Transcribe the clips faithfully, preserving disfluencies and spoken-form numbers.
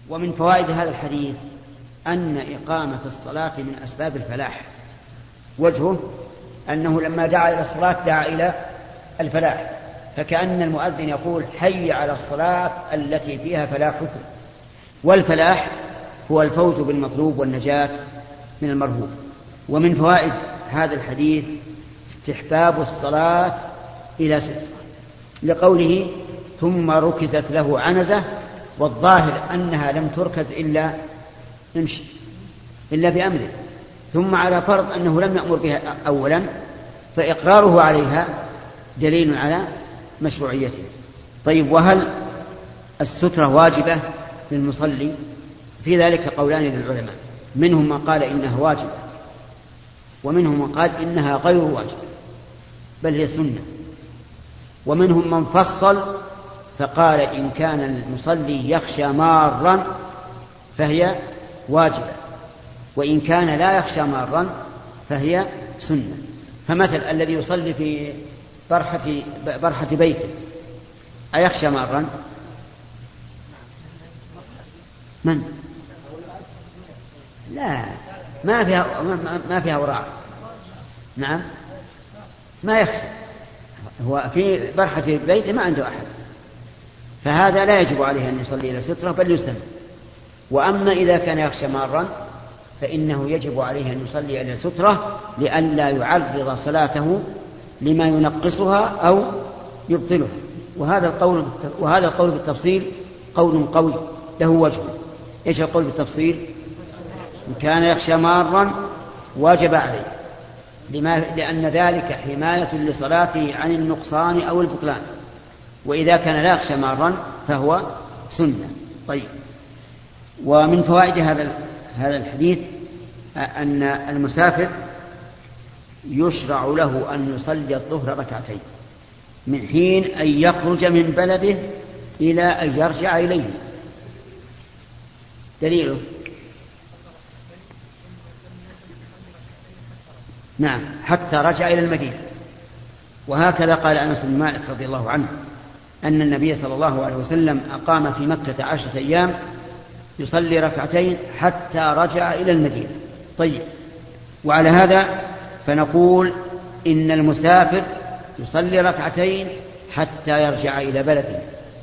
ومن فوائد هذا الحديث أن إقامة الصلاة من أسباب الفلاح. وجهه أنه لما دعا إلى الصلاة دعا إلى الفلاح، فكأن المؤذن يقول حي على الصلاة التي فيها فلاحكم. والفلاح هو الفوز بالمطلوب والنجاة من المرهوب. ومن فوائد هذا الحديث استحباب الصلاة إلى سترة، لقوله ثم ركزت له عنزة، والظاهر أنها لم تركز إلا امشي إلا بأمره، ثم على فرض أنه لم يأمر بها أولا، فإقراره عليها دليل على مشروعيته. طيب، وهل السترة واجبة للمصلي؟ في ذلك قولان للعلماء، منهم من قال إنها واجبة، ومنهم من قال إنها غير واجبة بل هي سنة، ومنهم من فصل فقال إن كان المصلي يخشى مارا فهي واجبة، وإن كان لا يخشى مارا فهي سنة. فمثل الذي يصلي في برحة, برحة بيته أيخشى مارا؟ من؟ لا، ما فيها ما فيها وراء. نعم، ما يخشى، هو في برحة بيته ما عنده أحد، فهذا لا يجب عليه أن يصلي إلى سترة بل يسن. وأما إذا كان يخشى مارا فإنه يجب عليه أن يصلي إلى سترة لئلا يعرض صلاته لما ينقصها أو يبطلها. وهذا القول وهذا القول بالتفصيل قول قوي له وجه. إيش القول بالتفصيل؟ إن كان يخشى مارا واجب عليه، لما لأن ذلك حماية لصلاته عن النقصان أو البطلان، وإذا كان لا يخشى مارا فهو سنة. طيب، ومن فوائد هذا هذا الحديث أن المسافر يشرع له أن يصلي الظهر ركعتين من حين أن يخرج من بلده إلى أن يرجع إليه. دليله نعم حتى رجع إلى المدينة. وهكذا قال أنس بن مالك رضي الله عنه أن النبي صلى الله عليه وسلم أقام في مكة عشرة أيام يصلي ركعتين حتى رجع إلى المدينة. طيب، وعلى هذا فنقول إن المسافر يصلي ركعتين حتى يرجع إلى بلده.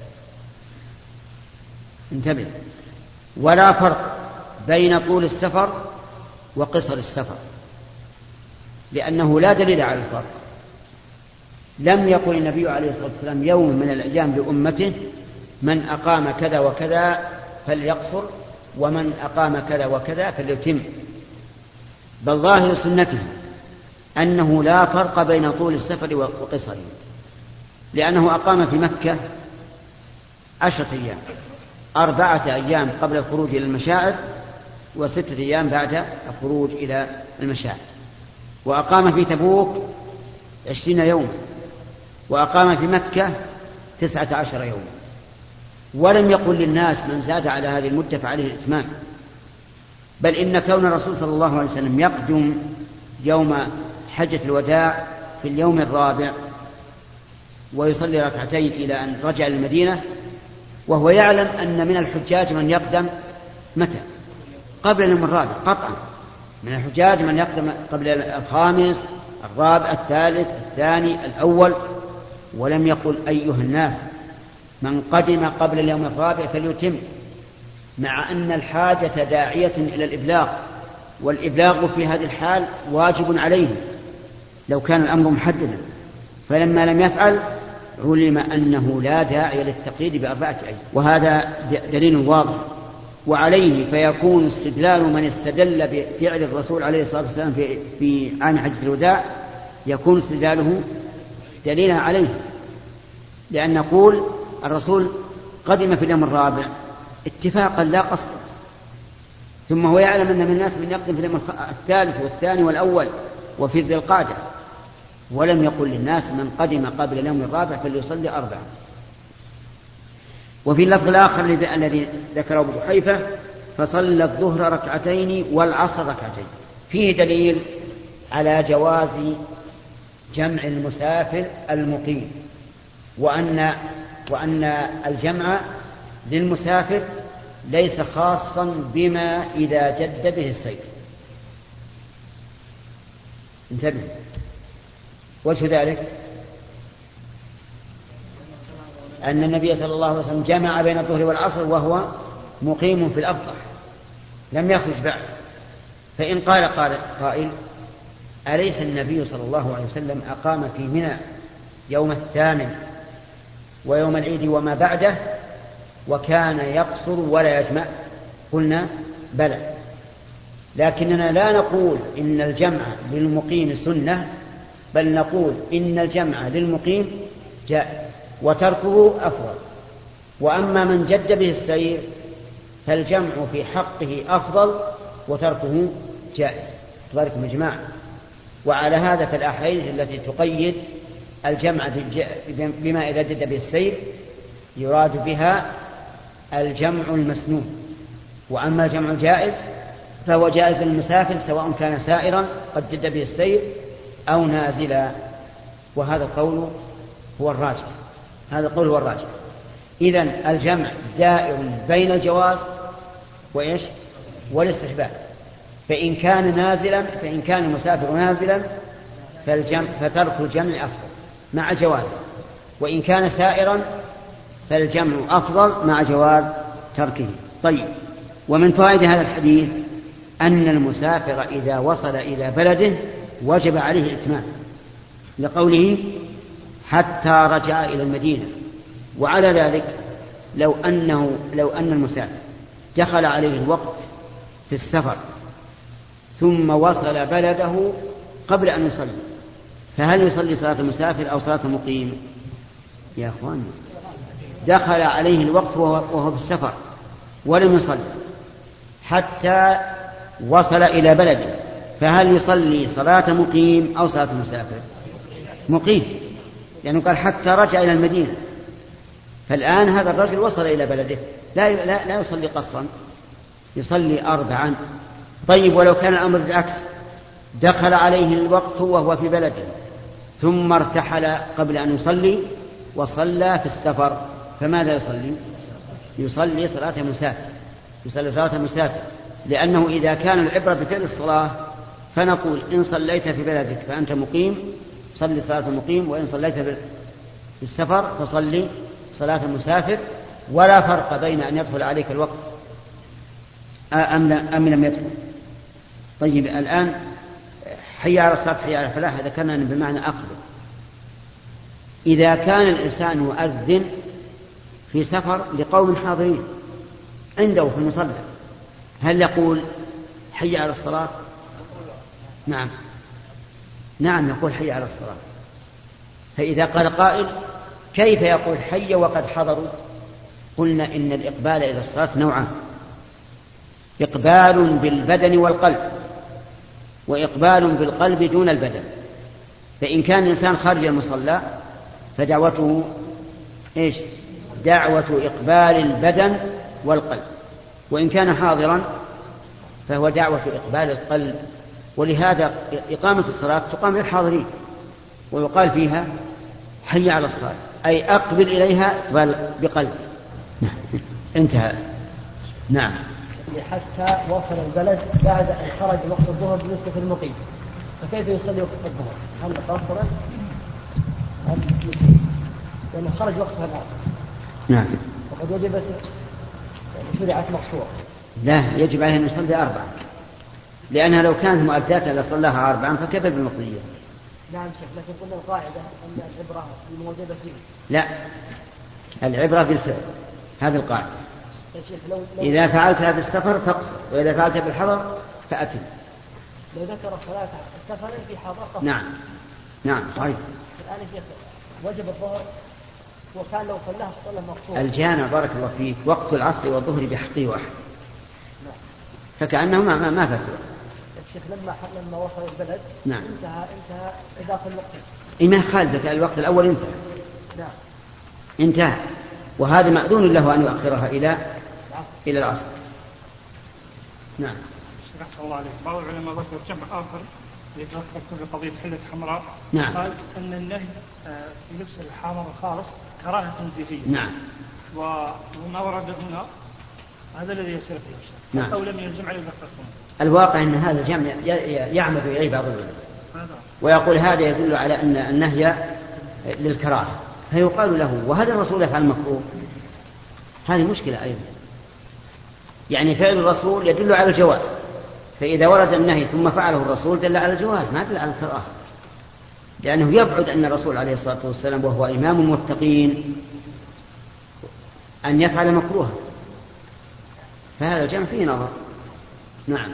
انتبه، ولا فرق بين طول السفر وقصر السفر، لأنه لا دليل على الفرق. لم يقل النبي عليه الصلاة والسلام يوم من الأيام لأمته من أقام كذا وكذا فليقصر ومن أقام كذا وكذا فليتم، بل ظاهر سنته أنه لا فرق بين طول السفر وقصره، لأنه أقام في مكة عشرة أيام، أربعة أيام قبل الخروج إلى المشاعر وستة أيام بعد الخروج إلى المشاعر، وأقام في تبوك عشرين يوما، وأقام في مكة تسعة عشر يوما. ولم يقل للناس من زاد على هذه المدة فعليه الإتمام، بل إن كون الرسول صلى الله عليه وسلم يقدم يوم حجة الوداع في اليوم الرابع ويصلي ركعتين إلى أن رجع المدينة، وهو يعلم أن من الحجاج من يقدم متى؟ قبل اليوم الرابع قطعا. من الحجاج من يقدم قبل الخامس الرابع الثالث الثاني الأول. ولم يقل أيها الناس من قدم قبل اليوم الرابع فليتم، مع أن الحاجة داعية إلى الإبلاغ، والإبلاغ في هذه الحال واجب عليه لو كان الأمر محددا، فلما لم يفعل علم أنه لا داعي للتقييد بأربعة أيام. وهذا دليل واضح، وعليه فيكون استدلال من استدل بفعل الرسول عليه الصلاة والسلام في, في عام حجة الوداع يكون استدلاله دليلا عليه، لأن نقول الرسول قدم في اليوم الرابع اتفاقا لا قصدا، ثم هو يعلم أن من الناس من يقدم في اليوم الثالث والثاني والأول وفي ذي القعدة، ولم يقل للناس من قدم قبل اليوم الرابع فليصلي أربعة. وفي اللفظ الآخر الذي ذكره أبو جحيفة فصلى الظهر ركعتين والعصر ركعتين، فيه دليل على جواز جمع المسافر المقيم، وأن وأن الجمع للمسافر ليس خاصا بما إذا جد به السير. انتبه، وجه ذلك أن النبي صلى الله عليه وسلم جمع بين الظهر والعصر وهو مقيم في الأبطح لم يخرج بعد. فإن قال قائل أليس النبي صلى الله عليه وسلم أقام في منى يوم الثامن ويوم العيد وما بعده وكان يقصر ولا يجمع؟ قلنا بلى، لكننا لا نقول إن الجمع للمقيم سنة، بل نقول إن الجمع للمقيم جائز وتركه أفضل. وأما من جد به السير فالجمع في حقه أفضل وتركه جائز. تباركم يا جماعة. وعلى هذا فالأحاديث التي تقيد الجمع بما إذا جد به السير يراد بها الجمع المسنون. وأما الجمع الجائز فهو جائز للمسافر سواء كان سائرا قد جد به السير أو نازلا. وهذا القول هو الراجح. هذا القول هو الراجح. إذن الجمع دائر بين الجواز وإيش والاستحباب. فإن كان نازلا فإن كان المسافر نازلا فالجمع فترك الجمع أفضل مع جوازه، وإن كان سائرا فالجمع أفضل مع جواز تركه. طيب، ومن فوائد هذا الحديث أن المسافر إذا وصل إلى بلده وجب عليه الإتمام لقوله حتى رجع إلى المدينة. وعلى ذلك لو أنه لو أن المسافر دخل عليه الوقت في السفر ثم وصل بلده قبل أن يصلي، فهل يصلي صلاة المسافر أو صلاة المقيم؟ يا أخوان، دخل عليه الوقت وهو في السفر ولم يصلي حتى وصل إلى بلده، فهل يصلي صلاة مقيم أو صلاة مسافر؟ مقيم، لأنه يعني قال حتى رجع إلى المدينة. فالآن هذا الرجل وصل إلى بلده لا, لا, لا يصلي قصرا، يصلي أربعا. طيب، ولو كان الأمر بالعكس، دخل عليه الوقت وهو في بلده ثم ارتحل قبل أن يصلي وصلى في السفر، فماذا يصلي؟ يصلي صلاة مسافر يصلي صلاة مسافر لأنه إذا كان العبرة بفعل الصلاة فنقول إن صليت في بلدك فأنت مقيم صلي صلاة المقيم، وإن صليت في السفر فصلي صلاة المسافر، ولا فرق بين أن يدخل عليك الوقت أم لم يدخل. طيب، الآن حي على الصلاة حي على الفلاح ذكرنا بمعنى أقبل. إذا كان الإنسان يؤذن في سفر لقوم حاضرين عنده في المصلى هل يقول حي على الصلاة؟ نعم نعم يقول حي على الصلاة. فإذا قال قائل كيف يقول حي وقد حضروا؟ قلنا إن الإقبال إلى الصلاة نوعان: إقبال بالبدن والقلب، وإقبال بالقلب دون البدن. فإن كان الإنسان خارج المصلى فدعوته إيش؟ دعوة إقبال البدن والقلب، وإن كان حاضرا فهو دعوة إقبال القلب. ولهذا إقامة الصلاة تقام للحاضرين ويقال فيها حي على الصلاة، أي أقبل إليها بقلب. انتهى. نعم. حتى وصل البلد بعد أن خرج وقت الظهر بالنسبة للمقيم، فكيف يصلي وقت الظهر؟ هل قصرا أم مسلم؟ لأنه خرج وقتها الآن. نعم. وقد وجبت شرعت مقصورة. لا، يجب عليه أن يصلي أربعة، لأنها لو كانت مؤداة لصلاها أربعا فكيف بالمقضية؟ نعم شيخ، لكن قلنا القاعدة أن العبرة الموجبة فيه. لا، العبرة بالفعل، هذه القاعدة. إذا فعلتها بالسفر فاقصر، وإذا فعلتها بالحضر فأتم. لو ذكر صلاة السفر في حضر. نعم نعم صحيح. الآن شيخ وجب الظهر وكان لو صلاها صلاة مقصورة. الجامع بارك الله فيك وقت العصر والظهر بحقه واحد. نعم. فكأنه ما ما فتوى. الشيخ لما لما وصل البلد نعم. انتهى انتهى إضافة الوقت. إيه ما خالفك، الوقت الأول انتهى. نعم. انتهى، وهذا مأذون له أن يؤخرها إلى إلى العصر. نعم. أحسن الله عليك. بعض العلماء ذكر جمع آخر يتذكر في قضية حلة حمراء. نعم. قال أن النهي في لبس الحمر الخالص كراهة تنزيهية. نعم. وما ورد هنا هذا الذي يصير فيه نعم. أو لم يلزم عليه ذكر الصوم. الواقع أن هذا الجمع يعمد إليه بعض العلماء ويقول هذا يدل على أن النهي للكراهة، فيقال له وهذا الرسول يفعل المكروه. هذه مشكلة أيضا، يعني فعل الرسول يدل على الجواز، فإذا ورد النهي ثم فعله الرسول دل على الجواز ما دل على الكراهة، لأنه يبعد أن الرسول عليه الصلاة والسلام وهو إمام المتقين أن يفعل مكروها، فهذا الجمع فيه نظر. نعم.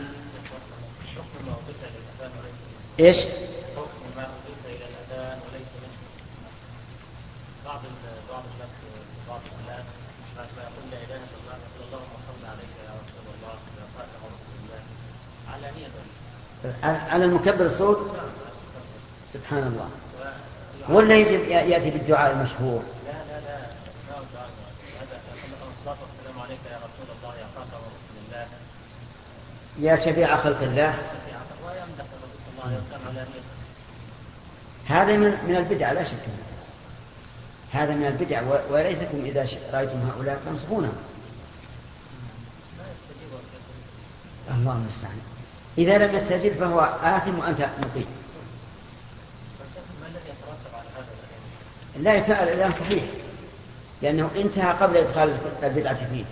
إيش؟ بعض بعض الناس بعض الناس ما يقول لا اله الا الله يقول اللهم صل عليك يا رسول الله يا خاتم رسول الله علانية على المكبر الصوت. سبحان الله. ولا يجب ياتي بالدعاء المشهور؟ لا لا لا لا الدعاء هذا الصلاه والسلام عليك يا رسول الله يا خاتم رسول الله يا شفيع خلق الله. ويمدح رسول الله يقول علانية. هذا من من البدع لا شك، هذا من البدع، وليتكم إذا رأيتم هؤلاء تنصحونهم. الله المستعان. إذا لم يستجب فهو آثم وأنت مطيع. لا يتأل الآن صحيح، لأنه انتهى قبل إدخال البدعة فيه،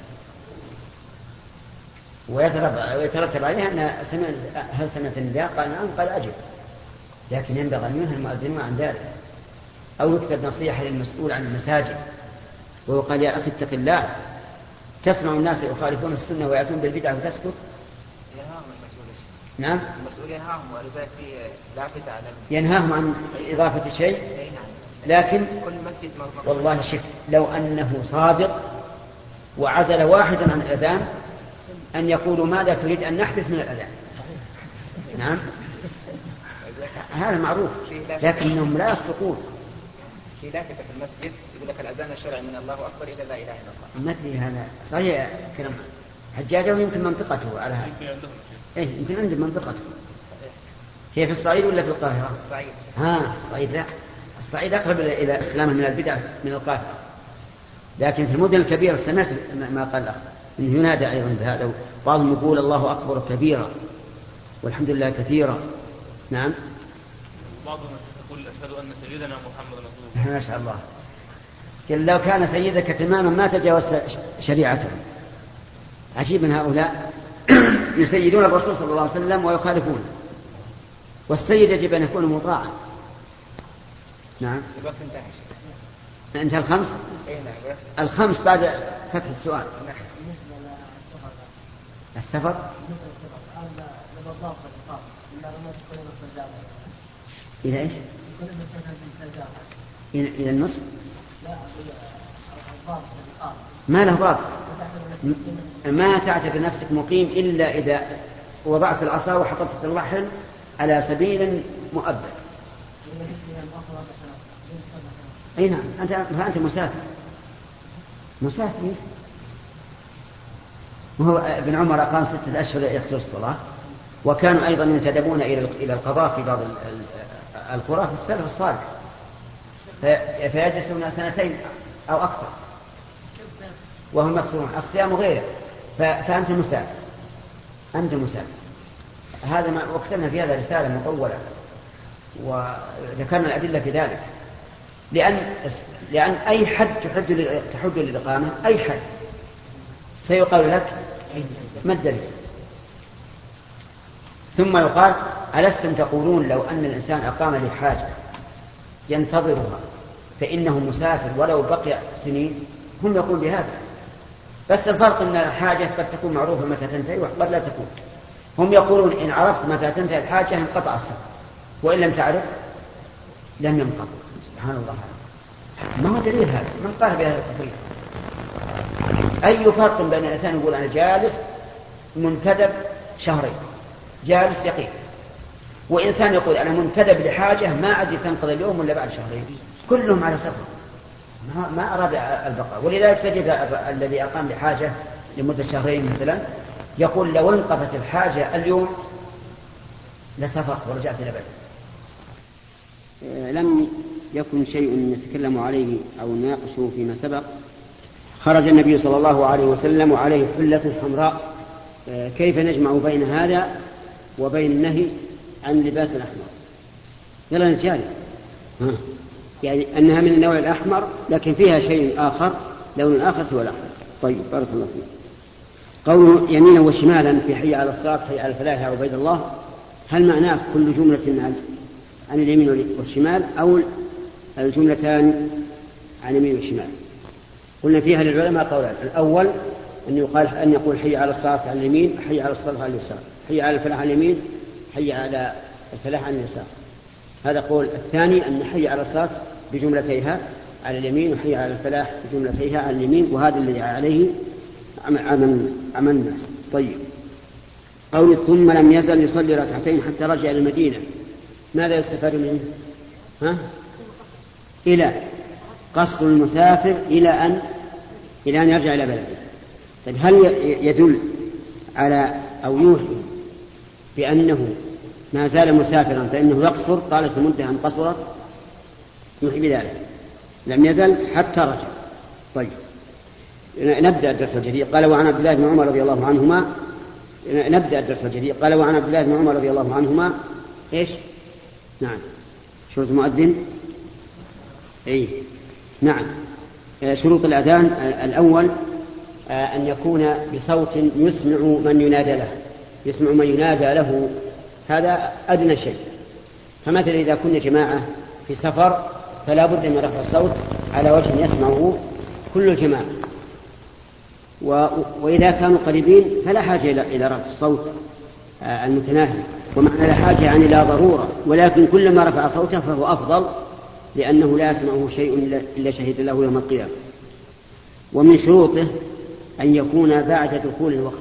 ويترتب عليها أن سمع هل سمعت النداء؟ قال نعم، قال أجب، لكن ينبغي أن ينهى المؤذنون عن ذلك، أو يكتب نصيحة للمسؤول عن المساجد ويقال يا أخي اتق الله، تسمع الناس يخالفون السنة ويأتون بالبدعة وتسكت. ينهاهم المسؤول. نعم. المسؤول ينهاهم ولذلك في لافتة على ينهاهم عن إضافة شيء، لكن كل مسجد والله شف لو أنه صادق وعزل واحدا عن الأذان أن يقولوا ماذا تريد أن نحدث من الأذان. نعم هذا معروف، لكنهم لا يصدقون. في لافتة في المسجد يقول لك الأذان الشرعي من الله أكبر إلى لا إله إلا الله. ما أدري هذا صحيح كلام حجاجة، ويمكن منطقته على هذا. إيه يمكن عند منطقته. هي في الصعيد ولا في القاهرة؟ الصعيد. ها الصعيد لا، الصعيد أقرب إلى السلامة من البدع من القاهرة، لكن في المدن الكبيرة سمعت ما قال الأخ إنه ينادى أيضا بهذا، بعضهم يقول الله أكبر كبيرا والحمد لله كثيرا. نعم. بعضهم يقول أشهد أن سيدنا محمد رسول الله. ما شاء الله. قال لو كان سيدك تماما ما تجاوزت شريعته. عجيب من هؤلاء يسيدون الرسول صلى الله عليه وسلم ويخالفون، والسيد يجب أن يكون مطاعا. نعم. انتهى الخمس. الخمس بعد فتح السؤال. السفر إلى إيش؟ إلى النصف. ما له ضابط، ما تعتبر نفسك مقيم إلا إذا وضعت العصا وحطت الرحل على سبيل مؤبد. أي نعم أنت فأنت مسافر مسافر. وهو ابن عمر أقام ستة أشهر يقصر الصلاة، وكانوا أيضا ينتدبون إلى القضاء في بعض القرى في السلف الصالح، فيجلسون سنتين أو أكثر وهم يقصرون الصيام غيره. فأنت مسافر، أنت مسافر. هذا ما وكتبنا في هذا رسالة مطولة وذكرنا الأدلة في ذلك، لأن لأن أي حد تحد تحد للإقامة، أي حد سيقال لك ما الدليل، ثم يقال ألستم تقولون لو أن الإنسان أقام لحاجة ينتظرها فإنه مسافر ولو بقي سنين؟ هم يقول بهذا، بس الفرق أن الحاجة قد تكون معروفة متى تنتهي وقد لا تكون. هم يقولون إن عرفت متى تنتهي الحاجة انقطع السفر، وإن لم تعرف لم ينقطع. سبحان الله، ما هو دليل هذا؟ من قال بهذا التفريق؟ أي فرق بين الإنسان يقول أنا جالس منتدب شهرين جالس يقين، وإنسان يقول أنا منتدب لحاجة ما أدري تنقضي اليوم ولا بعد شهرين؟ كلهم على سفر، ما أراد البقاء. ولذلك تجد الذي أقام لحاجة لمدة شهرين مثلا يقول لو انقضت الحاجة اليوم لسافرت ورجعت إلى بلدي. لم يكن شيء نتكلم عليه أو نناقشه فيما سبق خرج النبي صلى الله عليه وسلم وعليه حلة حمراء، كيف نجمع بين هذا وبين النهي عن لباس الأحمر؟ يلا نتجاري، يعني أنها من النوع الأحمر لكن فيها شيء آخر، لون آخر سوى الأحمر. طيب بارك الله فيك. قوله يمينا وشمالا في حي على الصلاة حي على الفلاح يا عبيد الله، هل معناه كل جملة عن, عن اليمين والشمال أو الجملتان عن اليمين والشمال؟ قلنا فيها للعلماء قولان، الأول أن يقال أن يقول حي على الصلاة على اليمين، حي على الصلاة على اليسار، حي على الفلاح على اليمين، حي على الفلاح على اليسار. هذا قول. الثاني أن حي على الصلاة بجملتيها على اليمين وحي على الفلاح بجملتيها على اليمين، وهذا الذي عليه عمل عمل الناس. طيب قول ثم لم يزل يصلي ركعتين حتى رجع إلى المدينة، ماذا يستفاد منه؟ ها؟ إلى قصد المسافر إلى أن إلى أن يرجع إلى بلده. طيب هل يدل على أو يوحي بأنه ما زال مسافرا فإنه يقصر طالت المدة أن قصرت؟ يوحي بذلك. لم يزل حتى رجع. طيب نبدأ الدرس الجديد. قال وعن عبد الله بن عمر رضي الله عنهما نبدأ الدرس الجديد. قال وعن عبد الله بن عمر رضي الله عنهما إيش؟ نعم شروط المؤذن. أي نعم شروط الأذان. الأول أن يكون بصوت يسمع من ينادى له، يسمع من ينادى له، هذا أدنى شيء. فمثلا إذا كنا جماعة في سفر فلا بد من رفع الصوت على وجه يسمعه كل الجماعة، و... وإذا كانوا قريبين فلا حاجة إلى رفع الصوت المتناهي، ومعنى لا حاجة يعني لا ضرورة، ولكن كلما رفع صوته فهو أفضل لأنه لا يسمعه شيء إلا شهد له يوم القيامة. ومن شروطه أن يكون بعد دخول الوقت،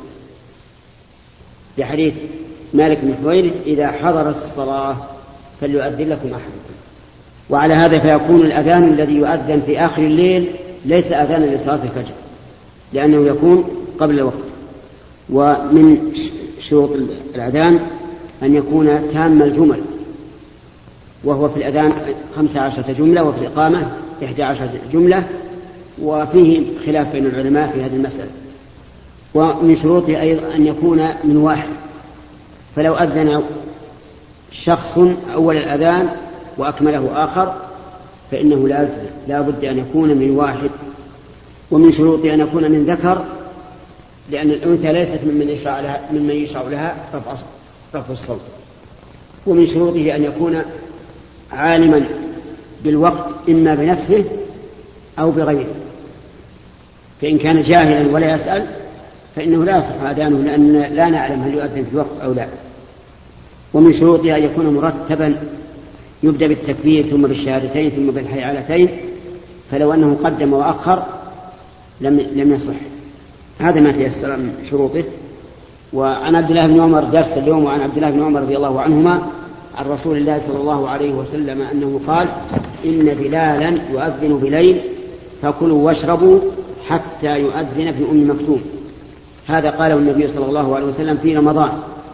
بحديث مالك بن حويرث إذا حضرت الصلاة فليؤذن لكم أحدكم. وعلى هذا فيكون الأذان الذي يؤذن في آخر الليل ليس أذانا لصلاة الفجر لأنه يكون قبل الوقت. ومن شروط الأذان أن يكون تام الجمل، وهو في الأذان خمسة عشرة جملة وفي الإقامة إحدى عشرة جملة، وفيه خلاف بين العلماء في هذه المسألة. ومن شروطه أيضا أن يكون من واحد، فلو أذن شخص أول الأذان وأكمله آخر فإنه لا يجزي، لا بد أن يكون من واحد. ومن شروطه أن يكون من ذكر، لأن الأنثى ليست ممن يشرع لها, ممن يشرع لها رفع, رفع الصوت. ومن شروطه أن يكون عالما بالوقت إما بنفسه أو بغيره، فإن كان جاهلا ولا يسأل فإنه لا يصح أذانه، لأن لا نعلم هل يؤذن في الوقت أو لا. ومن شروطه أن يكون مرتبا، يبدأ بالتكبير ثم بالشهادتين ثم بالحيعلتين، فلو أنه قدم وأخر لم, لم يصح. هذا ما تيسر من شروطه. وعن عبد الله بن عمر درس اليوم. وعن عبد الله بن عمر رضي الله عنهما عن رسول الله صلى الله عليه وسلم أنه قال إن بلالا يؤذن بليل فكلوا واشربوا حتى يؤذن ابن أم مكتوم. هذا قاله النبي صلى الله عليه وسلم في رمضان،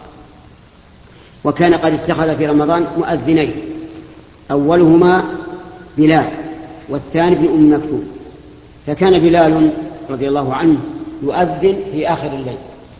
وكان قد اتخذ في رمضان مؤذنين، أولهما بلال والثاني ابن أم مكتوم. فكان بلال رضي الله عنه يؤذن في آخر الليل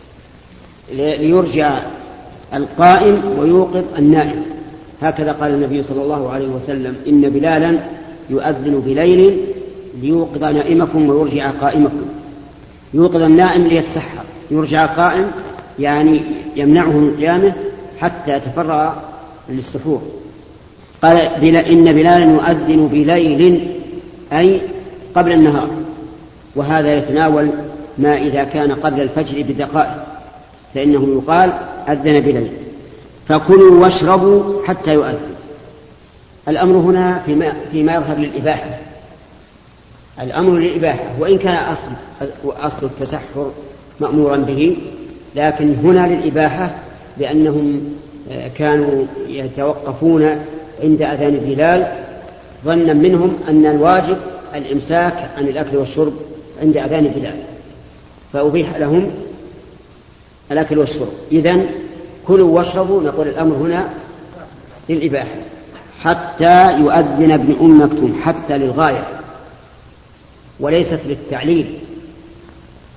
ليرجع القائم ويوقظ النائم، هكذا قال النبي صلى الله عليه وسلم إن بلالا يؤذن بليل ليوقظ نائمكم ويرجع قائمكم. يوقظ النائم ليتسحر، يرجع القائم يعني يمنعه من قيامه حتى يتفرغ للسحور. قال إن بلالا يؤذن بليل أي قبل النهار، وهذا يتناول ما إذا كان قبل الفجر بدقائق، فإنه يقال أذن بليل. فكلوا واشربوا حتى يؤذن. الأمر هنا فيما, فيما يظهر للإباحة، الأمر للإباحة، وإن كان أصل, أصل التسحر مأمورا به، لكن هنا للإباحة لأنهم كانوا يتوقفون عند أذان بلال ظنا منهم أن الواجب الإمساك عن الأكل والشرب عند أذان بلال، فأبيح لهم الأكل والشرب. إذن كلوا واشربوا، نقول الأمر هنا للإباحة حتى يؤذن ابن أم مكتوم، حتى للغاية وليست للتعليل،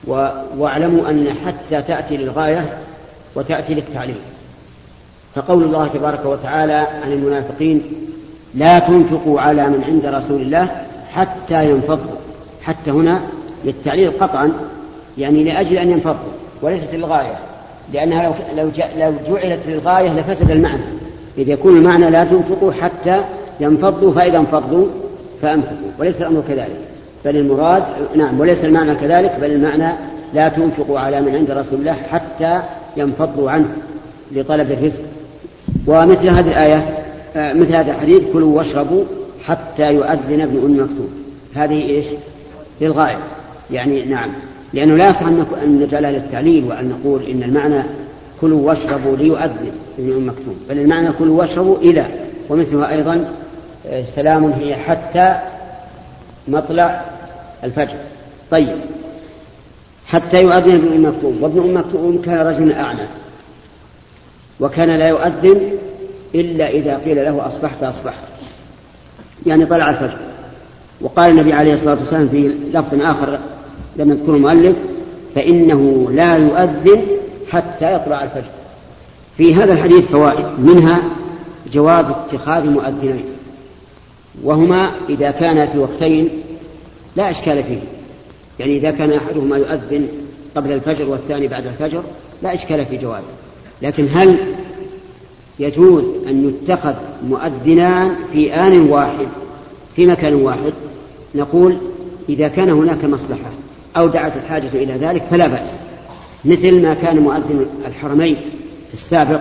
واعلموا أن حتى تأتي للغاية وتأتي للتعليل. فقول الله تبارك وتعالى عن المنافقين لا تنفقوا على من عند رسول الله حتى ينفضوا، حتى هنا للتعليل قطعا، يعني لأجل أن ينفضوا وليست للغاية، لأنها لو, لو, لو جعلت للغاية لفسد المعنى، إذ يكون المعنى لا تنفقوا حتى ينفضوا، فإذا انفضوا فأنفقوا، وليس الأمر كذلك، بل المراد نعم وليس المعنى كذلك، بل المعنى لا تنفقوا على من عند رسول الله حتى ينفضوا عنه لطلب الرزق. ومثل هذه الآية مثل هذا الحديث كلوا واشربوا حتى يؤذن ابن أم مكتوم، هذه إيش للغاية، يعني نعم، لأنه لا يصح أن نجعلها للتعليل وأن نقول إن المعنى كلوا واشربوا ليؤذن ابن أم مكتوم، بل المعنى كلوا واشربوا إلى. ومثلها أيضا سلام هي حتى مطلع الفجر. طيب، حتى يؤذن ابن أم مكتوم، وابن أم مكتوم كان رجلا أعمى، وكان لا يؤذن إلا إذا قيل له أصبحت أصبحت، يعني طلع الفجر. وقال النبي عليه الصلاة والسلام في لفظ آخر لم يذكره المؤلف فإنه لا يؤذن حتى يطلع الفجر. في هذا الحديث فوائد، منها جواز اتخاذ مؤذنين، وهما إذا كان في وقتين لا إشكال فيه، يعني إذا كان أحدهما يؤذن قبل الفجر والثاني بعد الفجر لا إشكال في جوازه. لكن هل يجوز أن يتخذ مؤذنان في آن واحد في مكان واحد؟ نقول إذا كان هناك مصلحة أو دعت الحاجة إلى ذلك فلا بأس، مثل ما كان مؤذن الحرمين في السابق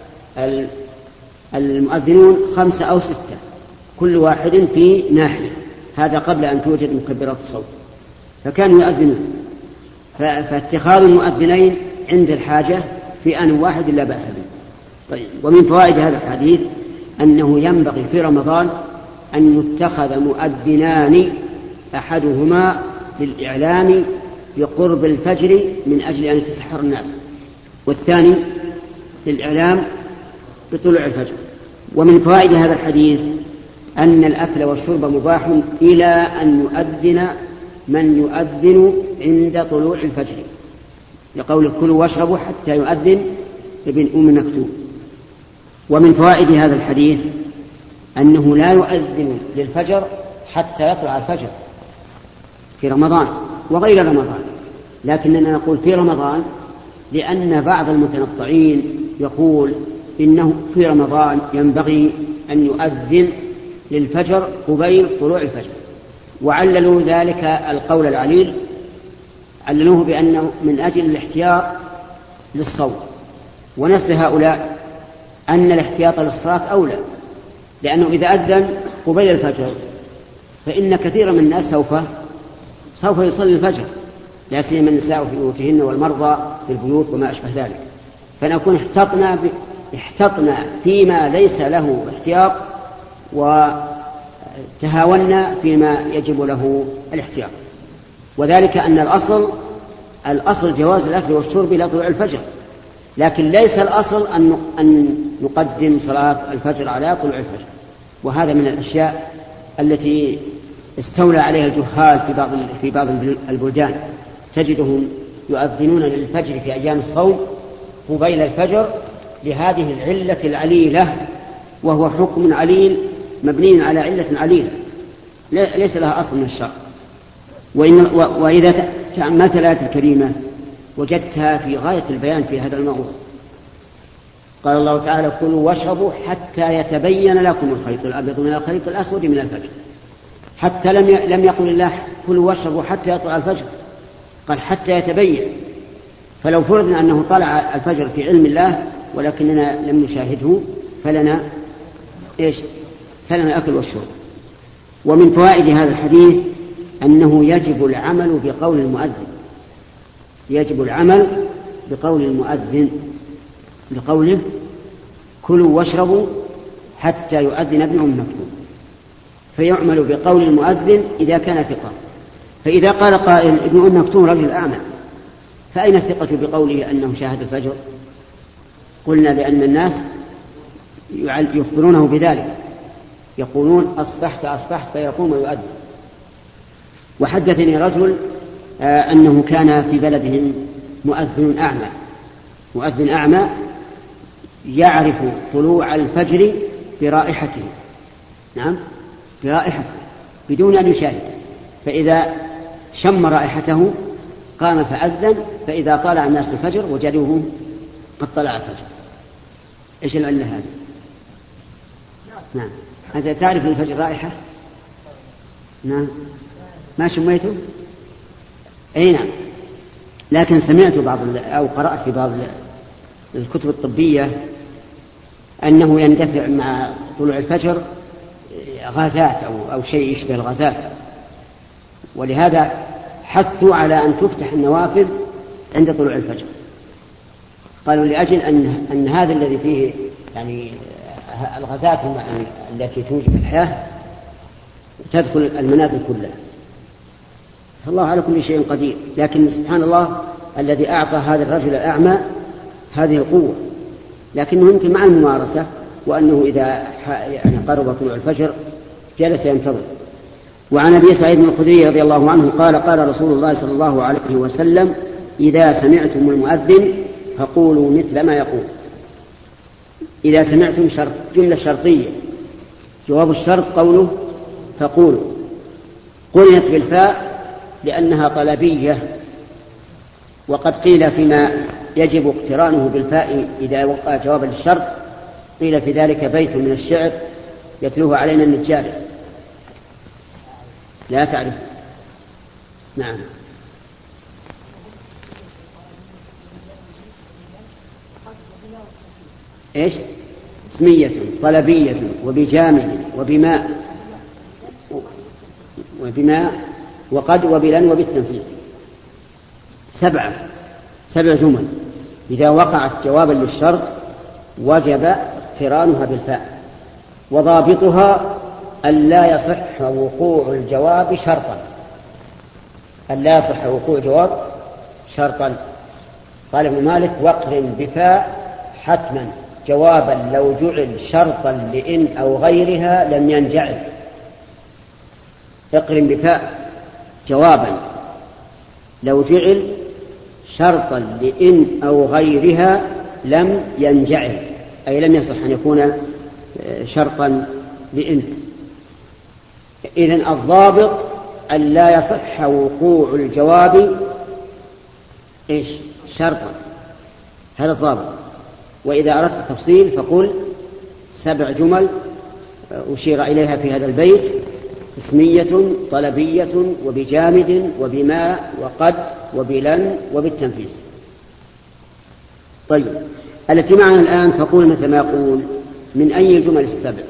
المؤذنون خمسة أو ستة كل واحد في ناحية، هذا قبل أن توجد مكبرات الصوت، فكانوا يؤذنون، فاتخاذ المؤذنين عند الحاجة في آن واحد لا بأس به. طيب، ومن فوائد هذا الحديث أنه ينبغي في رمضان أن يتخذ مؤذنان، أحدهما للإعلام بقرب الفجر من أجل أن يتسحر الناس، والثاني للإعلام بطلوع الفجر. ومن فوائد هذا الحديث أن الأكل والشرب مباح إلى أن يؤذن من يؤذن عند طلوع الفجر، لقول كلوا واشربوا حتى يؤذن ابن أم مكتوم. ومن فوائد هذا الحديث أنه لا يؤذن للفجر حتى يطلع الفجر في رمضان وغير رمضان، لكننا نقول في رمضان لأن بعض المتنطعين يقول إنه في رمضان ينبغي أن يؤذن للفجر قبيل طلوع الفجر، وعللوا ذلك القول العليل، عللوه بأنه من أجل الاحتياط للصوم، ونسل هؤلاء أن الاحتياط للصلاة أولى، لأنه إذا أذن قبيل الفجر فإن كثيرا من الناس سوف سوف يصلي الفجر، لا سيما النساء في بيوتهن والمرضى في البيوت وما أشبه ذلك، فنكون احتطنا ب... احتطنا فيما ليس له احتياط وتهاونا فيما يجب له الاحتياط. وذلك أن الأصل الأصل جواز الأكل والشرب إلى طلوع الفجر، لكن ليس الأصل أن نقدم صلاة الفجر على طلوع الفجر. وهذا من الأشياء التي استولى عليها الجهال في بعض في بعض البلدان، تجدهم يؤذنون للفجر في أيام الصوم قبيل الفجر لهذه العلة العليلة، وهو حكم عليل مبني على علة عليلة ليس لها أصل من الشرع. وإن وإذا تأملت الآية الكريمة وجدتها في غاية البيان في هذا الموضوع. قال الله تعالى كلوا واشربوا حتى يتبين لكم الخيط الأبيض من الخيط الأسود من الفجر، حتى لم لم يقل الله كلوا واشربوا حتى يطلع الفجر، قال حتى يتبين. فلو فرضنا أنه طلع الفجر في علم الله ولكننا لم نشاهده فلنا إيش؟ فلنا الأكل والشرب. ومن فوائد هذا الحديث أنه يجب العمل بقول المؤذن، يجب العمل بقول المؤذن بقوله كلوا واشربوا حتى يؤذن ابن أم مكتوم، فيعمل بقول المؤذن إذا كان ثقة. فإذا قال قائل ابن أم مكتوم رجل أعمى، فأين الثقة بقوله أنه شاهد الفجر؟ قلنا لأن الناس يخبرونه بذلك، يقولون أصبحت أصبحت فيقوم ويؤذن. وحدثني رجل آه أنه كان في بلدهم مؤذن أعمى مؤذن أعمى يعرف طلوع الفجر برائحته. نعم، برائحته بدون أن يشاهد، فإذا شم رائحته قام فأذن، فإذا طلع الناس الفجر وجدوه قد طلع الفجر. إيش العلة هذه؟ نعم، أنت تعرف الفجر رائحة؟ نعم، ما شميته؟ أي نعم، لكن سمعت بعض أو قرأت في بعض الكتب الطبية أنه يندفع مع طلوع الفجر غازات أو, أو شيء يشبه الغازات، ولهذا حثوا على أن تفتح النوافذ عند طلوع الفجر. قالوا لأجل أن, أن هذا الذي فيه يعني الغازات التي توجب الحياة تدخل المنازل كلها. الله على كل شيء قدير، لكن سبحان الله الذي أعطى هذا الرجل الأعمى هذه القوة، لكنه يمكن مع الممارسة، وأنه إذا يعني قرب طلوع الفجر جلس ينتظر. وعن أبي سعيد الخدري رضي الله عنه قال قال رسول الله صلى الله عليه وسلم: إذا سمعتم المؤذن فقولوا مثل ما يقول. إذا سمعتم شرط، جملة شرطية، جواب الشرط قوله فقولوا، قرنت بالفاء لأنها طلبية، وقد قيل فيما يجب اقترانه بالفاء إذا وقع جوابا للشرط، قيل في ذلك بيت من الشعر يتلوه علينا النجاري. لا تعرف؟ نعم. إيش؟ اسمية طلبية وبجامد وبماء وبماء وقد وبلن وبالتنفيذ. سبعة سبع جمل إذا وقعت جوابا للشرط وجب اقترانها بالفاء، وضابطها ألا يصح وقوع الجواب شرطا. ألا يصح وقوع الجواب شرطا. قال ابن مالك: واقرن بفاء حتما جوابا لو جعل شرطا لإن أو غيرها لم ينجعل. اقرن بفاء جوابا لو جعل شرطا لإن أو غيرها لم ينجعل، أي لم يصح أن يكون شرطا لإن. إذن الضابط أن لا يصح وقوع الجواب إيش؟ شرطا، هذا الضابط. وإذا أردت التفصيل فقل سبع جمل أشير إليها في هذا البيت: اسمية طلبية وبجامد وبماء وقد وبلن وبالتنفيذ. طيب، التي معنا الآن فقول مثل ما يقول من أي الجمل السبع؟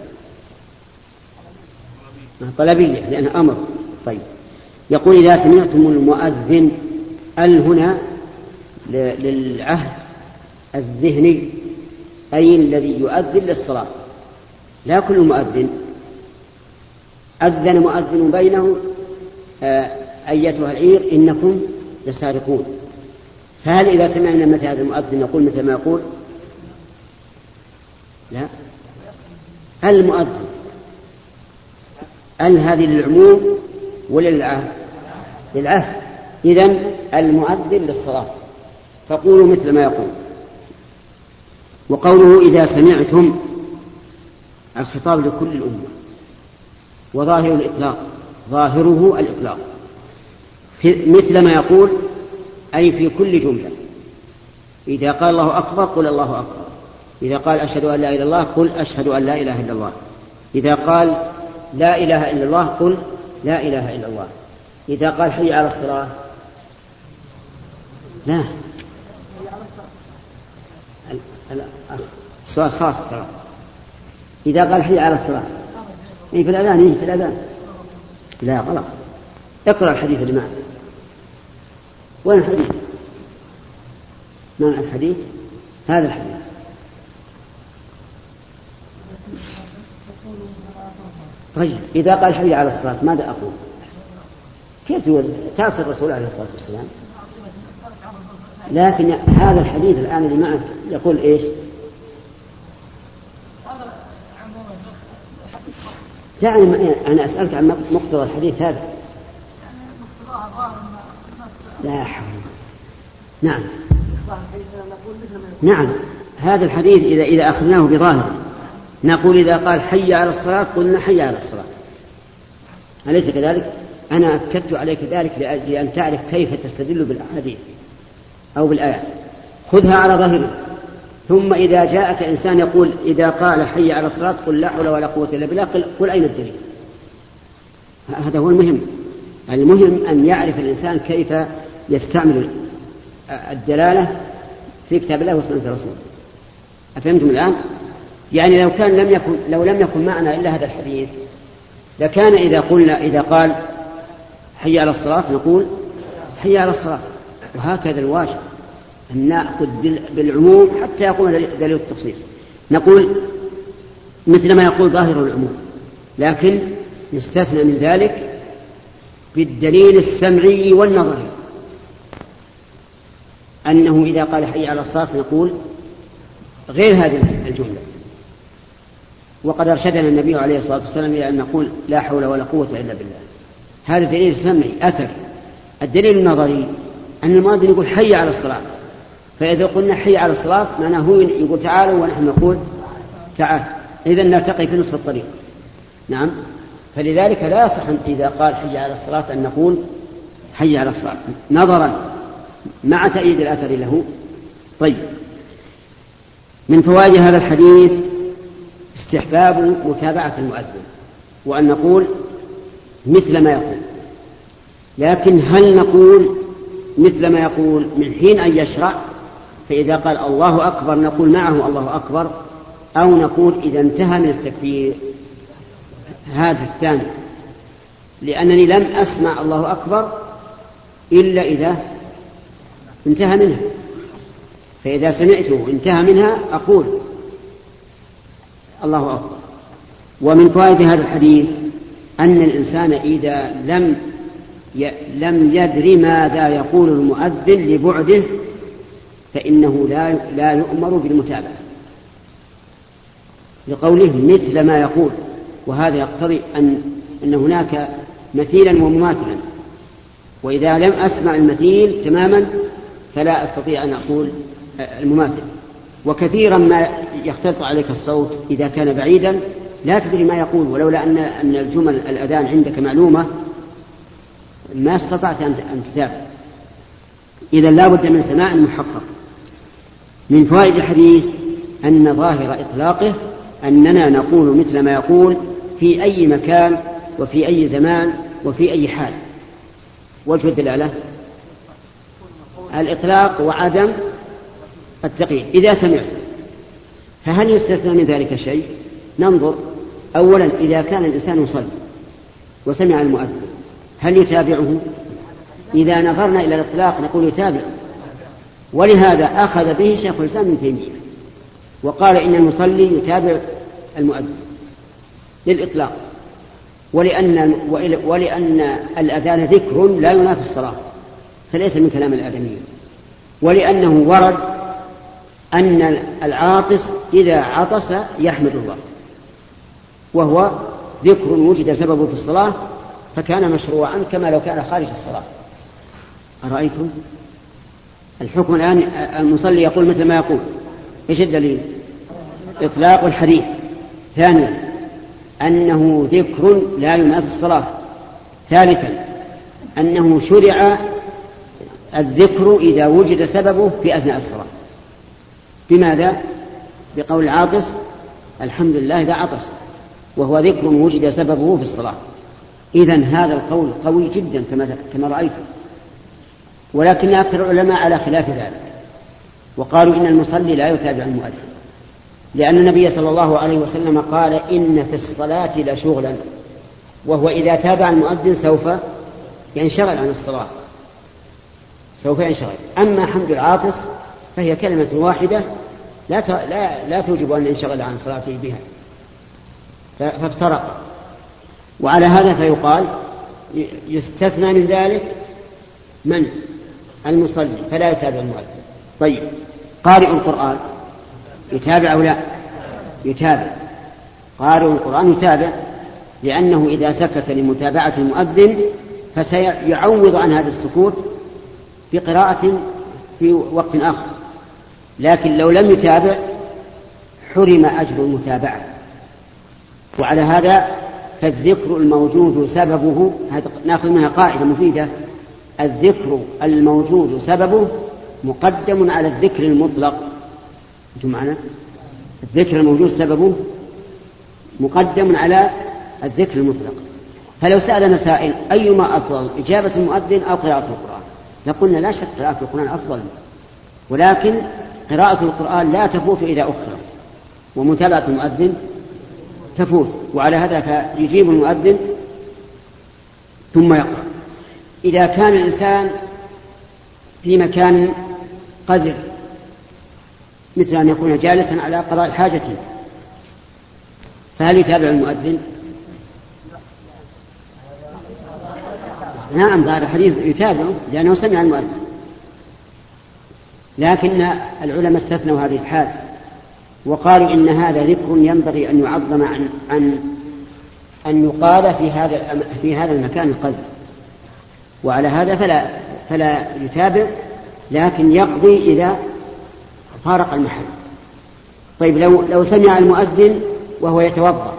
طلبية لأنها أمر. طيب، يقول: إذا سمعتم المؤذن، ال هنا للعهد الذهني، أي الذي يؤذن للصلاة، لا كل مؤذن. أذن مؤذن بينه: آه أيتها العير إنكم لسارقون. فهل إذا سمعنا مثل هذا المؤذن نقول مثل ما يقول؟ لا، المؤذن ال هذه للعموم ولا للعهد؟ للعهد. إذن المؤذن للصلاة، فقولوا مثل ما يقول. وقوله إذا سمعتم الخطاب لكل الأمة، وظاهر الإطلاق، ظاهره الإطلاق، مثل ما يقول أي في كل جملة. إذا قال الله أكبر قل الله أكبر، إذا قال أشهد أن لا إله إلا الله قل أشهد أن لا إله إلا الله، إذا قال لا إله إلا الله قل لا إله إلا الله، إذا قال حي على الصلاة لا. سؤال خاص ترى. إذا قال حي على الصلاة إيه في الأذان؟ إيه في الأذان؟ لا غلط. اقرأ الحديث اللي معك. وين الحديث؟ ما الحديث؟ هذا الحديث. طيب، إذا قال حي على الصلاة ماذا أقول؟ كيف تقول تعصي الرسول عليه الصلاة والسلام؟ لكن هذا الحديث الآن اللي معك يقول إيش؟ يعني أنا أسألك عن مقتضى الحديث هذا. لا حول. نعم نعم هذا الحديث إذا إذا أخذناه بظاهره نقول إذا قال حي على الصلاة قلنا حي على الصلاة، أليس كذلك؟ أنا أكدت عليك ذلك لأجل أن تعرف كيف تستدل بالأحاديث أو بالآيات. خذها على ظاهره، ثم إذا جاءك إنسان يقول إذا قال حي على الصلاة قل لا حول ولا قوة إلا بالله، قل أين الدليل؟ هذا هو المهم. المهم أن يعرف الإنسان كيف يستعمل الدلالة في كتاب الله وسنة رسوله. أفهمتم الآن؟ يعني لو كان لم يكن لو لم يكن معنا إلا هذا الحديث لكان إذا قلنا إذا قال حي على الصلاة نقول حي على الصلاة، وهكذا الواجب أن نأخذ بالعموم حتى يقوم دليل التخصيص. نقول مثل ما يقول ظاهر العموم، لكن نستثنى من ذلك بالدليل السمعي والنظري، أنه إذا قال حي على الصلاة نقول غير هذه الجملة. وقد أرشدنا النبي عليه الصلاة والسلام إلى أن نقول لا حول ولا قوة إلا بالله. هذا دليل سمعي أثر. الدليل النظري أن المؤذن يقول حي على الصلاة، فإذا قلنا حي على الصلاة معناه هو يقول تعالوا ونحن نقول تعال، إذن نلتقي في نصف الطريق. نعم، فلذلك لا يصح إذا قال حي على الصلاة أن نقول حي على الصلاة نظرا مع تأييد الأثر له. طيب، من فوائد هذا الحديث استحباب متابعة المؤذن، وأن نقول مثل ما يقول. لكن هل نقول مثل ما يقول من حين أن يشرع، فإذا قال الله أكبر نقول معه الله أكبر، أو نقول إذا انتهى من التكبير؟ هذا الثاني، لأنني لم أسمع الله أكبر إلا إذا انتهى منها، فإذا سمعته انتهى منها أقول الله أكبر. ومن فوائد هذا الحديث أن الإنسان إذا لم لم يدر ماذا يقول المؤذن لبعده فإنه لا لا يؤمر بالمتابعة، لقوله مثل ما يقول، وهذا يقتضي أن أن هناك مثيلا ومماثلا، وإذا لم أسمع المثيل تماما فلا أستطيع أن أقول المماثل. وكثيرا ما يختلط عليك الصوت إذا كان بعيدا لا تدري ما يقول، ولولا أن أن الجمل الأذان عندك معلومة ما استطعت أن تتابع. إذا لا بد من سماع محقق. من فوائد الحديث أن ظاهر إطلاقه أننا نقول مثل ما يقول في أي مكان وفي أي زمان وفي أي حال. وجه الدلالة الإطلاق وعدم التقييد. إذا سمعت فهل يستثنى من ذلك شيء؟ ننظر أولا إذا كان الإنسان يصلي وسمع المؤذن هل يتابعه؟ إذا نظرنا إلى الإطلاق نقول يتابع، ولهذا أخذ به شيخ الإسلام ابن تيمية وقال إن المصلي يتابع المؤذن للإطلاق، ولأن, ولأن الأذان ذكر لا ينافي الصلاة فليس من كلام الآدميين، ولأنه ورد أن العاطس إذا عطس يحمد الله، وهو ذكر وجد سببه في الصلاة فكان مشروعا كما لو كان خارج الصلاة. أرأيتم الحكم الآن؟ المصلي يقول مثل ما يقول. إيش الدليل؟ إطلاق الحديث. ثانيا أنه ذكر لا ينافي الصلاة. ثالثا أنه شرع الذكر إذا وجد سببه في أثناء الصلاة. بماذا؟ بقول العاطس الحمد لله إذا عطس، وهو ذكر وجد سببه في الصلاة. إذن هذا القول قوي جدا كما كما رأيتم، ولكن أكثر العلماء على خلاف ذلك، وقالوا إن المصلي لا يتابع المؤذن، لأن النبي صلى الله عليه وسلم قال إن في الصلاة لشغلا، وهو إذا تابع المؤذن سوف ينشغل عن الصلاة، سوف ينشغل. أما حمد العاطس فهي كلمة واحدة لا لا لا توجب أن ينشغل عن صلاته بها، فافترق. وعلى هذا فيقال يستثنى من ذلك من؟ المصلي، فلا يتابع المؤذن. طيب، قارئ القرآن يتابع أو لا؟ يتابع. قارئ القرآن يتابع، لأنه إذا سكت لمتابعة المؤذن فسيعوض عن هذا السكوت بقراءة في وقت آخر، لكن لو لم يتابع حرم أجر المتابعة. وعلى هذا فالذكر الموجود سببه، نأخذ منها قاعدة مفيدة: الذكر الموجود سببه مقدم على الذكر المطلق. أنتم معنا؟ الذكر الموجود سببه مقدم على الذكر المطلق. فلو سألنا سائل أيما أفضل، إجابة المؤذن أو قراءة القرآن، لقلنا لا شك قراءة القرآن أفضل، ولكن قراءة القرآن لا تفوت إذا أخر، ومتابعة المؤذن تفوت. وعلى هذا فيجيب المؤذن ثم يقرأ. إذا كان الإنسان في مكان قذر، مثل أن يكون جالسا على قضاء حاجته، فهل يتابع المؤذن؟ نعم، ظاهر الحديث يتابعه لأنه سمع المؤذن، لكن العلماء استثنوا هذه الحال وقالوا إن هذا ذكر ينبغي أن يعظم عن أن أن يقال في هذا في هذا المكان القذر، وعلى هذا فلا فلا يتابع، لكن يقضي إذا فارق المحل. طيب لو لو سمع المؤذن وهو يتوضأ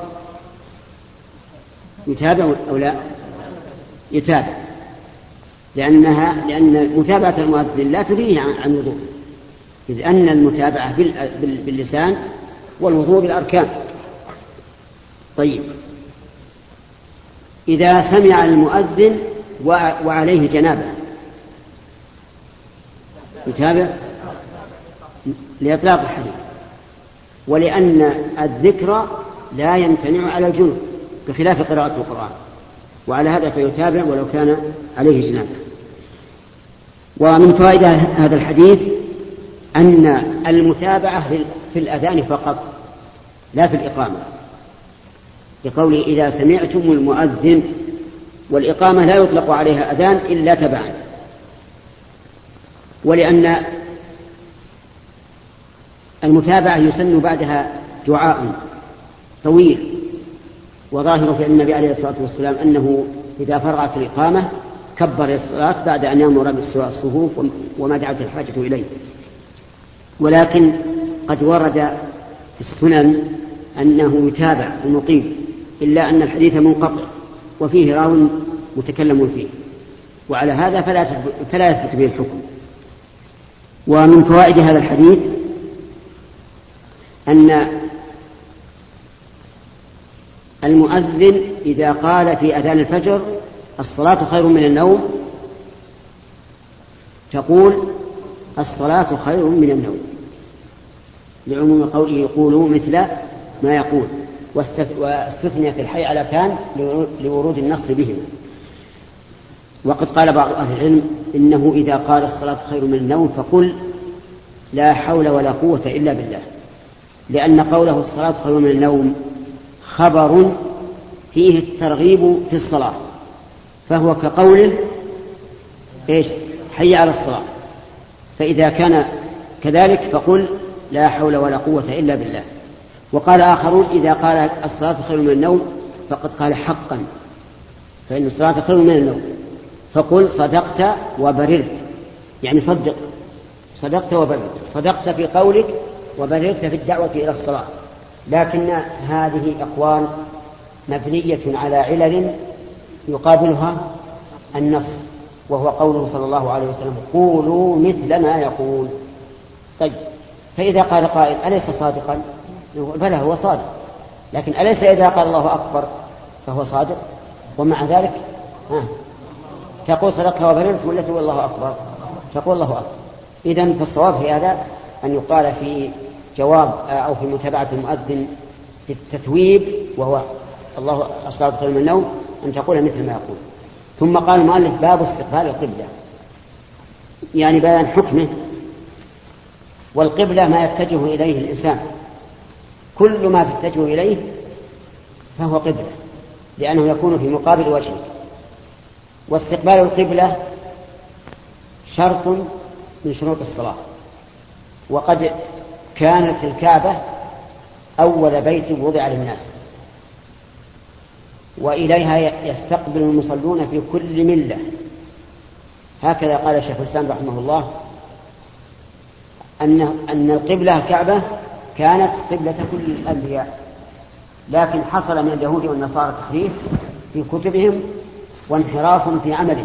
يتابع أو لا؟ يتابع، لأنها لأن متابعة المؤذن لا تلهيه عن الوضوء، إذ أن المتابعة باللسان والوضوء بالأركان. طيب إذا سمع المؤذن وعليه جنابة يتابع لإطلاق الحديث، ولأن الذكر لا يمتنع على الجنوب بخلاف قراءة القرآن، وعلى هذا فيتابع ولو كان عليه جنابة. ومن فوائد هذا الحديث أن المتابعة في الأذان فقط لا في الإقامة، لقوله إذا سمعتم المؤذن، والإقامة لا يطلق عليها أذان إلا تبعا، ولأن المتابعة يسن بعدها دعاء طويل، وظاهر في النبي عليه الصلاة والسلام أنه إذا فرغت الإقامة كبر الصلاة بعد أن يأمر باستواء الصفوف وما دعت الحاجة إليه. ولكن قد ورد في السنن أنه يتابع المقيم، إلا أن الحديث منقطع وفيه راو متكلم فيه، وعلى هذا فلا فلا يثبت به الحكم. ومن فوائد هذا الحديث أن المؤذن إذا قال في أذان الفجر الصلاة خير من النوم تقول الصلاة خير من النوم، لعموم قوله يقولوا مثل ما يقول، واستثنيت الحي على كان لورود النص بهم. وقد قال بعض أهل العلم إنه إذا قال الصلاة خير من النوم فقل لا حول ولا قوة إلا بالله، لأن قوله الصلاة خير من النوم خبر فيه الترغيب في الصلاة، فهو كقوله إيش حي على الصلاة. فإذا كان كذلك فقل لا حول ولا قوة إلا بالله. وقال آخرون إذا قال الصلاة خير من النوم فقد قال حقا، فإن الصلاة خير من النوم، فقل صدقت وبررت، يعني صدق صدقت وبررت، صدقت في قولك وبررت في الدعوة إلى الصلاة. لكن هذه أقوال مبنية على علل يقابلها النص، وهو قوله صلى الله عليه وسلم قولوا مثل ما يقول. طيب فإذا قال قائل أليس صادقا؟ بلى هو صادق، لكن أليس إذا قال الله أكبر فهو صادق؟ ومع ذلك ها تقول صدقت وبررت ولا تقول الله أكبر؟ تقول الله أكبر. إذن فالصواب في هذا أن يقال في جواب أو في متابعة المؤذن في التثويب وهو الله الصلاة خير من النوم أن تقول مثل ما يقول. ثم قال المؤلف باب استقبال القبلة، يعني بيان حكمه. والقبلة ما يتجه إليه الإنسان، كل ما تتجه إليه فهو قبلة، لأنه يكون في مقابل وجهه. واستقبال القبلة شرط من شروط الصلاة، وقد كانت الكعبة أول بيت وضع للناس، وإليها يستقبل المصلون في كل ملة، هكذا قال شيخ الإسلام رحمه الله أن أن القبلة الكعبة كانت قبلة كل الأنبياء، لكن حصل من اليهود والنصارى تحريف في كتبهم وانحراف في عملهم،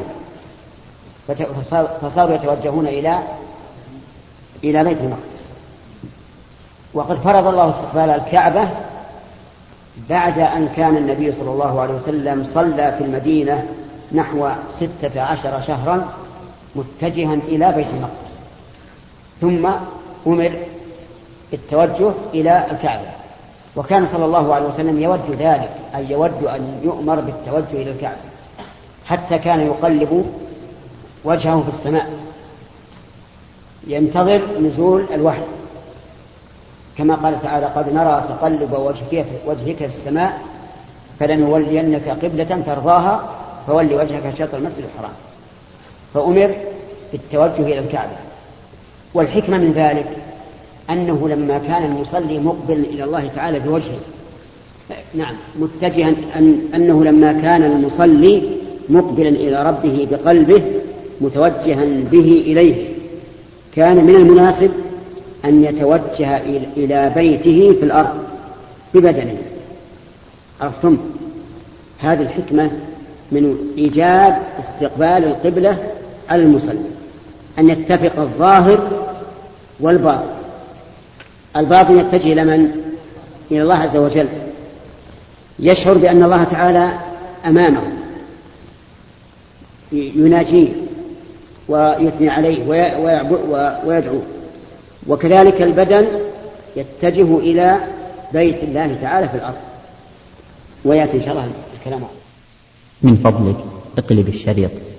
فصاروا يتوجهون إلى إلى بيت المقدس. وقد فرض الله استقبال الكعبة بعد أن كان النبي صلى الله عليه وسلم صلى في المدينة نحو ستة عشر شهرا متجها إلى بيت المقدس، ثم أمر بالتوجه إلى الكعبة. وكان صلى الله عليه وسلم يود ذلك، أي يود أن يؤمر بالتوجه إلى الكعبة، حتى كان يقلب وجهه في السماء ينتظر نزول الوحي، كما قال تعالى: قد نرى تقلب وجهك في السماء فلنولينك قبلة ترضاها فول وجهك شطر المسجد الحرام. فأمر بالتوجه إلى الكعبة. والحكمة من ذلك أنه لما كان المصلي مقبل إلى الله تعالى بوجهه، نعم متجها، أن أنه لما كان المصلي مقبلا إلى ربه بقلبه متوجها به إليه، كان من المناسب أن يتوجه إلى بيته في الأرض ببدنه. عرفتم؟ هذه الحكمة من إيجاب استقبال القبلة على المصلي، أن يتفق الظاهر والباطن. الباطن يتجه إلى من؟ إلى الله عز وجل، يشعر بأن الله تعالى أمامه يناجيه ويثني عليه ويدعو. وكذلك البدن يتجه إلى بيت الله تعالى في الأرض. ويأتي إن شاء الله الكلام. من فضلك اقلب الشريط.